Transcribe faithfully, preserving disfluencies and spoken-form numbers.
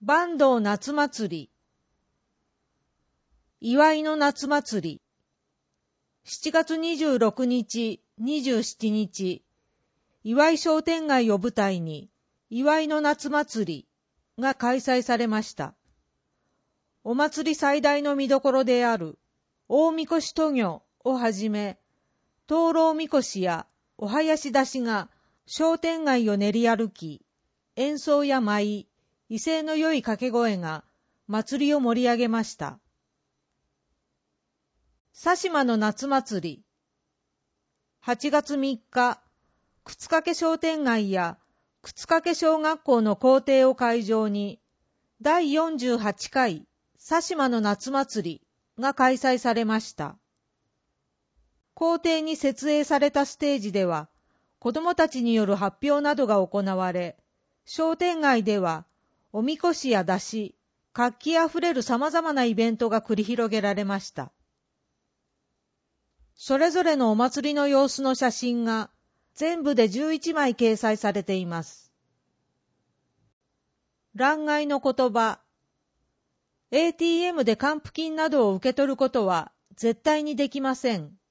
坂東夏祭り、祝いの夏祭り、しちがつにじゅうろくにち、にじゅうしちにち、祝い商店街を舞台に、祝いの夏祭りが開催されました。お祭り最大の見どころである、大みこし渡御をはじめ、灯籠みこしやお囃子出しが商店街を練り歩き、演奏や舞、威勢の良い掛け声が祭りを盛り上げました。佐島の夏祭り。はちがつみっか、靴掛商店街や靴掛小学校の校庭を会場に、だいよんじゅうはちかい佐島の夏祭りが開催されました。校庭に設営されたステージでは、子どもたちによる発表などが行われ、商店街では、おみこしや出し、活気あふれる様々なイベントが繰り広げられました。それぞれのお祭りの様子の写真が全部でじゅういちまい掲載されています。欄外の言葉。エーティーエム で還付金などを受け取ることは絶対にできません。